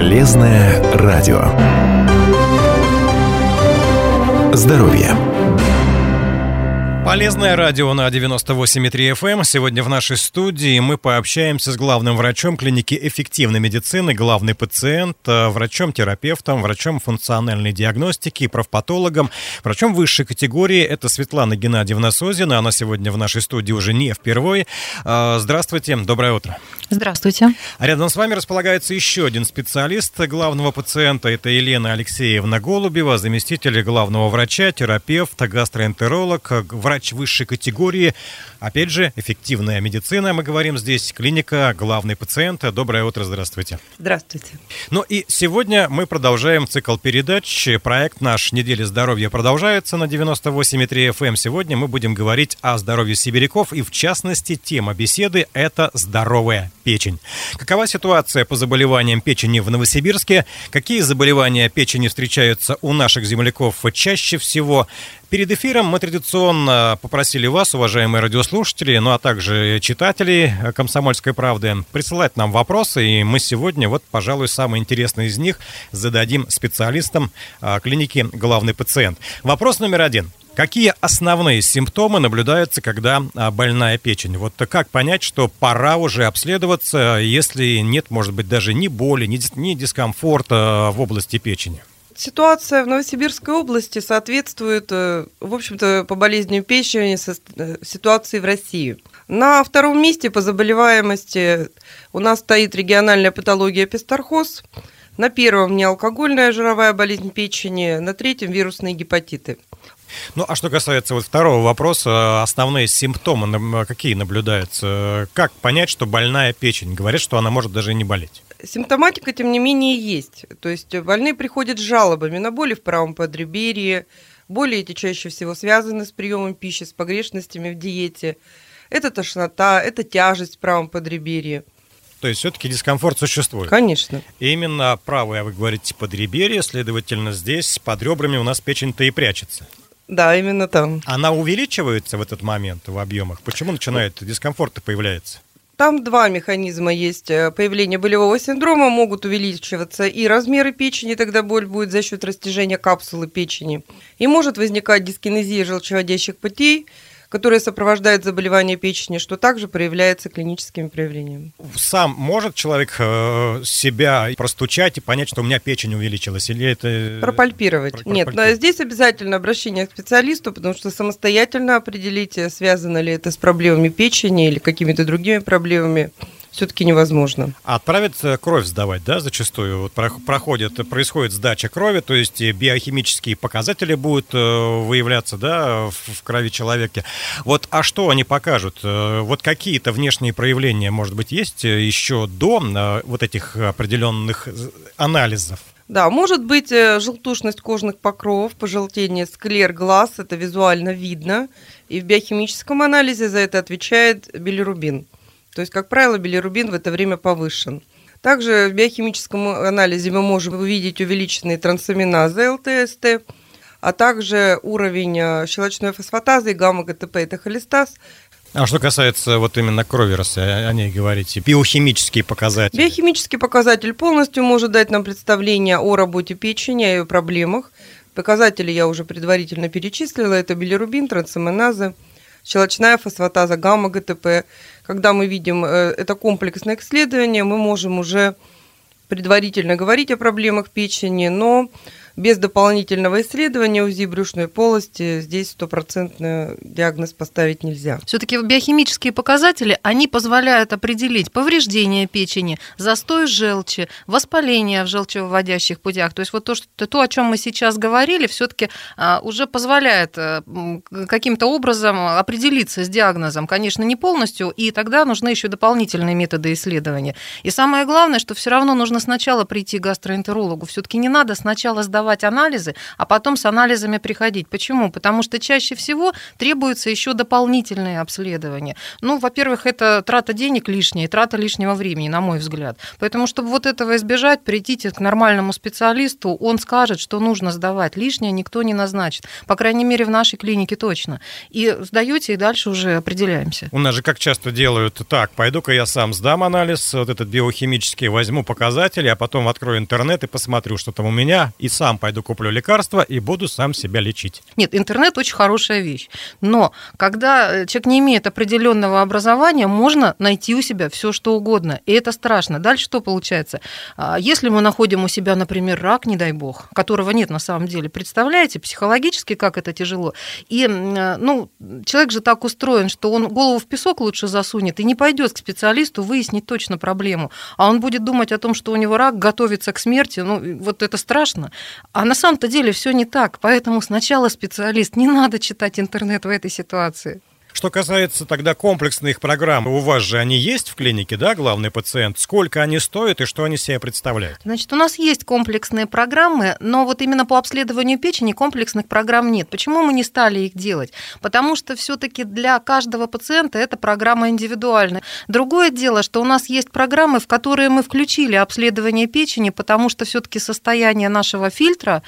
Полезное радио. Здоровье. Полезное радио на 98,3 FM. Сегодня в нашей студии мы пообщаемся с главным врачом клиники эффективной медицины «Главный пациент», врачом-терапевтом, врачом функциональной диагностики, профпатологом, врачом высшей категории. Это Светлана Геннадьевна Созина. Она сегодня в нашей студии уже не впервые. Здравствуйте, доброе утро. Здравствуйте. А рядом с вами располагается еще один специалист главного пациента. Это Елена Алексеевна Голубева, заместитель главного врача, терапевт, гастроэнтеролог, врач высшей категории. Опять же, эффективная медицина, мы говорим здесь, клиника «Главный пациент». Доброе утро, здравствуйте. Здравствуйте. Ну и сегодня мы продолжаем цикл передач. Проект наш «Неделя здоровья» продолжается на 98,3 FM. Сегодня мы будем говорить о здоровье сибиряков, и в частности тема беседы – это здоровая печень. Какова ситуация по заболеваниям печени в Новосибирске? Какие заболевания печени встречаются у наших земляков чаще всего? Перед эфиром мы традиционно попросили вас, уважаемые радиослушатели, ну а также читатели «Комсомольской правды», присылать нам вопросы, и мы сегодня, пожалуй, самый интересный из них зададим специалистам клиники «Главный пациент». Вопрос номер 1. Какие основные симптомы наблюдаются, когда больная печень? Как понять, что пора уже обследоваться, если нет, может быть, даже ни боли, ни дискомфорта в области печени? Ситуация в Новосибирской области соответствует, в общем-то, по болезням печени ситуации в России. На втором месте по заболеваемости у нас стоит региональная патология пестархоз, на первом неалкогольная жировая болезнь печени, на третьем вирусные гепатиты. Ну, а что касается второго вопроса, основные симптомы какие наблюдаются? Как понять, что больная печень? Говорят, что она может даже и не болеть. Симптоматика, тем не менее, есть. То есть больные приходят с жалобами на боли в правом подреберье. Боли эти чаще всего связаны с приемом пищи, с погрешностями в диете. Это тошнота, это тяжесть в правом подреберье. То есть все-таки дискомфорт существует? Конечно. И именно правое, вы говорите, подреберье, следовательно, здесь под ребрами у нас печень-то и прячется. Да, именно там. Она увеличивается в этот момент в объемах? Почему начинает дискомфорт появляется? Там два механизма есть появления болевого синдрома. Могут увеличиваться и размеры печени, тогда боль будет за счет растяжения капсулы печени. И может возникать дискинезия желчевыводящих путей, которая сопровождает заболевание печени, что также проявляется клиническими проявлениями. Сам может человек себя простучать и понять, что у меня печень увеличилась? Или это... Пропальпировать. Нет, но здесь обязательно обращение к специалисту, потому что самостоятельно определить, связано ли это с проблемами печени или какими-то другими проблемами, все-таки невозможно. Отправят кровь сдавать, да, зачастую? Происходит сдача крови, то есть биохимические показатели будут выявляться, да, в крови человека. А что они покажут? Какие-то внешние проявления, может быть, есть еще до этих определенных анализов? Да, может быть желтушность кожных покровов, пожелтение склер глаз, это визуально видно, и в биохимическом анализе за это отвечает билирубин. То есть, как правило, билирубин в это время повышен. Также в биохимическом анализе мы можем увидеть увеличенные трансаминазы ЛТСТ, а также уровень щелочной фосфатазы и гамма-ГТП, это холестаз. А что касается именно крови, раз о ней говорите, биохимические показатели? Биохимический показатель полностью может дать нам представление о работе печени, о ее проблемах. Показатели я уже предварительно перечислила, это билирубин, трансаминазы, щелочная фосфатаза, гамма-ГТП. Когда мы видим это комплексное исследование, мы можем уже предварительно говорить о проблемах печени, но без дополнительного исследования УЗИ брюшной полости здесь 100% диагноз поставить нельзя. Все-таки биохимические показатели, они позволяют определить повреждение печени, застой желчи, воспаление в желчевыводящих путях. То есть то, о чем мы сейчас говорили, все-таки уже позволяет каким-то образом определиться с диагнозом. Конечно, не полностью, и тогда нужны еще дополнительные методы исследования. И самое главное, что все равно нужно сначала прийти к гастроэнтерологу. Все-таки не надо сначала сдавать сдавать анализы, а потом с анализами приходить. Почему? Потому что чаще всего требуется еще дополнительные обследования. Ну, во-первых, это трата денег лишняя, трата лишнего времени, на мой взгляд. Поэтому, чтобы вот этого избежать, придите к нормальному специалисту, он скажет, что нужно сдавать. Лишнее никто не назначит. По крайней мере, в нашей клинике точно. И сдаете, и дальше уже определяемся. У нас же как часто делают так: пойду-ка я сам сдам анализ, вот этот биохимический, возьму показатели, а потом открою интернет и посмотрю, что там у меня, и сам пойду куплю лекарства и буду сам себя лечить. Нет, интернет очень хорошая вещь. Но когда человек не имеет определенного образования, можно найти у себя все, что угодно. И это страшно. Дальше что получается? Если мы находим у себя, например, рак, не дай бог, которого нет на самом деле, представляете, психологически, как это тяжело. И человек же так устроен, что он голову в песок лучше засунет и не пойдет к специалисту выяснить точно проблему. А он будет думать о том, что у него рак, готовится к смерти. Вот это страшно. А на самом-то деле все не так. Поэтому сначала специалист. Не надо читать интернет в этой ситуации. Что касается тогда комплексных программ, у вас же они есть в клинике, да, главный пациент? Сколько они стоят и что они себе представляют? Значит, у нас есть комплексные программы, но вот именно по обследованию печени комплексных программ нет. Почему мы не стали их делать? Потому что все-таки для каждого пациента эта программа индивидуальная. Другое дело, что у нас есть программы, в которые мы включили обследование печени, потому что все-таки состояние нашего фильтра,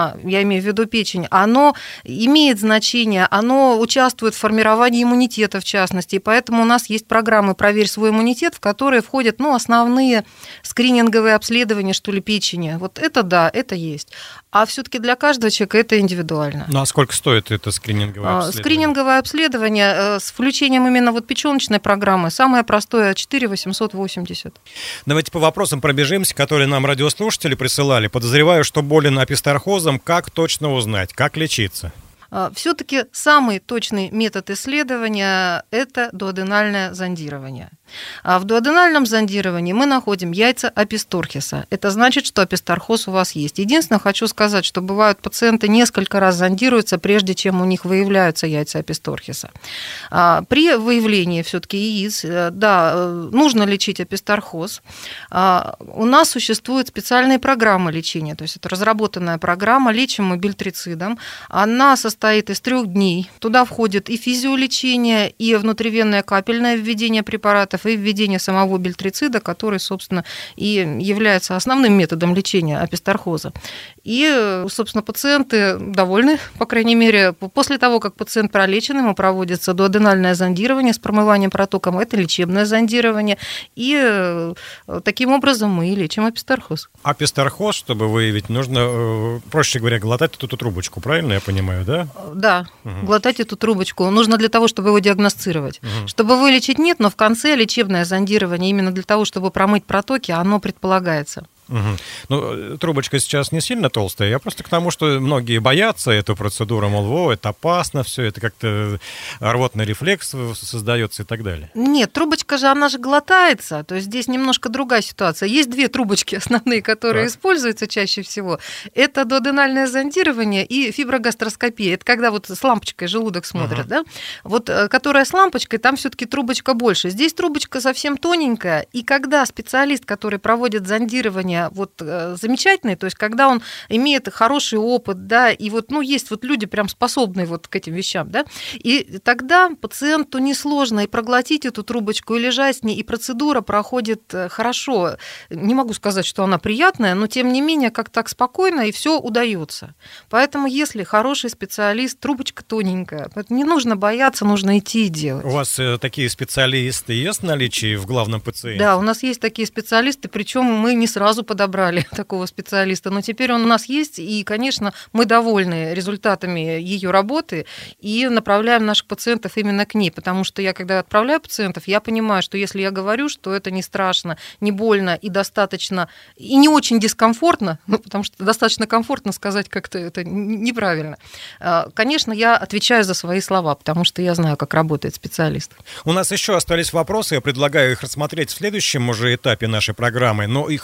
я имею в виду печень, оно имеет значение, оно участвует в формировании иммунитета, в частности. И поэтому у нас есть программы «Проверь свой иммунитет», в которые входят основные скрининговые обследования, что ли, печени. Вот это да, это есть. А все-таки для каждого человека это индивидуально. Ну а сколько стоит это скрининговое обследование? Скрининговое обследование с включением именно печёночной программы самое простое 4 880. Давайте по вопросам пробежимся, которые нам радиослушатели присылали. Подозреваю, что болен аписторхозом. Как точно узнать, как лечиться? Все-таки самый точный метод исследования – это дуоденальное зондирование. А в дуоденальном зондировании мы находим яйца аписторхиса. Это значит, что аписторхоз у вас есть. Единственное, хочу сказать, что бывают пациенты несколько раз зондируются, прежде чем у них выявляются яйца аписторхиса. При выявлении все-таки яиц, нужно лечить аписторхоз. У нас существуют специальные программы лечения, то есть это разработанная программа, лечим мы бильтрицидом. Она состоит из 3 дней. Туда входит и физиолечение, и внутривенное капельное введение препаратов, и введение самого бильтрицида, который, собственно, и является основным методом лечения аписторхоза. И, собственно, пациенты довольны, по крайней мере, после того, как пациент пролечен, ему проводится дуоденальное зондирование с промыванием протоком, это лечебное зондирование, и таким образом мы и лечим аписторхоз. Аписторхоз, чтобы выявить, нужно, проще говоря, глотать эту трубочку, правильно я понимаю, да? Да, глотать эту трубочку нужно для того, чтобы его диагностировать. Чтобы вылечить нет, но в конце лечебное зондирование именно для того, чтобы промыть протоки, оно предполагается. Ну, трубочка сейчас не сильно толстая. Я просто к тому, что многие боятся эту процедуру, мол, это опасно, все это как-то рвотный рефлекс создается и так далее. Нет, трубочка же, она же глотается, то есть здесь немножко другая ситуация. Есть 2 трубочки основные, которые используются чаще всего. Это дуоденальное зондирование и фиброгастроскопия. Это когда с лампочкой желудок смотрят, да? Которая с лампочкой, там все-таки трубочка больше. Здесь трубочка совсем тоненькая, и когда специалист, который проводит зондирование, замечательный, то есть когда он имеет хороший опыт, да, и есть люди прям способные к этим вещам, да, и тогда пациенту несложно и проглотить эту трубочку, и лежать с ней, и процедура проходит хорошо. Не могу сказать, что она приятная, но тем не менее, как так спокойно, и все удается. Поэтому, если хороший специалист, трубочка тоненькая, не нужно бояться, нужно идти и делать. У вас такие специалисты есть в наличии в главном пациенте? Да, у нас есть такие специалисты, причем мы не сразу подобрали такого специалиста, но теперь он у нас есть, и, конечно, мы довольны результатами ее работы и направляем наших пациентов именно к ней, потому что я, когда отправляю пациентов, я понимаю, что если я говорю, что это не страшно, не больно и достаточно, и не очень дискомфортно, потому что достаточно комфортно сказать как-то это неправильно, конечно, я отвечаю за свои слова, потому что я знаю, как работает специалист. У нас еще остались вопросы, я предлагаю их рассмотреть в следующем уже этапе нашей программы, но и хотелось бы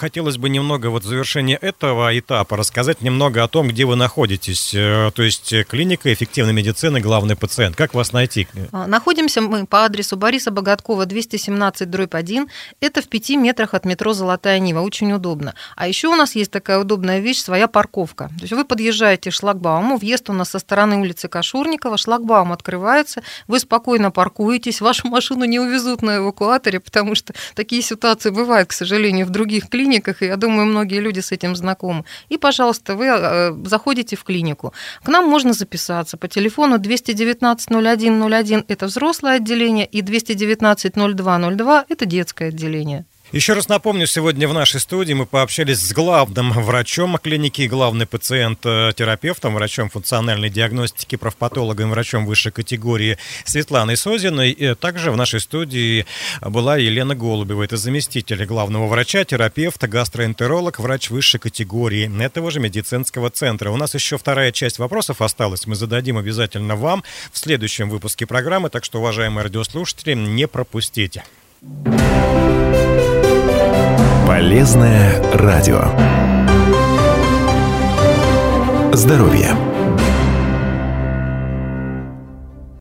бы немного вот в завершение этого этапа рассказать немного о том, где вы находитесь. То есть клиника эффективной медицины «Главный пациент». Как вас найти? Находимся мы по адресу Бориса Богаткова, 217/1. Это в 5 метрах от метро «Золотая Нива». Очень удобно. А еще у нас есть такая удобная вещь, своя парковка. То есть вы подъезжаете к шлагбауму, въезд у нас со стороны улицы Кашурникова, шлагбаум открывается, вы спокойно паркуетесь, вашу машину не увезут на эвакуаторе, потому что такие ситуации бывают, к сожалению, в других клиниках, и я думаю, многие люди с этим знакомы. И, пожалуйста, вы заходите в клинику. К нам можно записаться по телефону 219-01-01, это взрослое отделение, и 219-02-02, это детское отделение. Еще раз напомню, сегодня в нашей студии мы пообщались с главным врачом клиники «Главный пациент», терапевтом, врачом функциональной диагностики, профпатологом, врачом высшей категории Светланой Созиной. И также в нашей студии была Елена Голубева, это заместитель главного врача, терапевт, гастроэнтеролог, врач высшей категории этого же медицинского центра. У нас еще вторая часть вопросов осталась, мы зададим обязательно вам в следующем выпуске программы, так что, уважаемые радиослушатели, не пропустите. Полезное радио. Здоровье.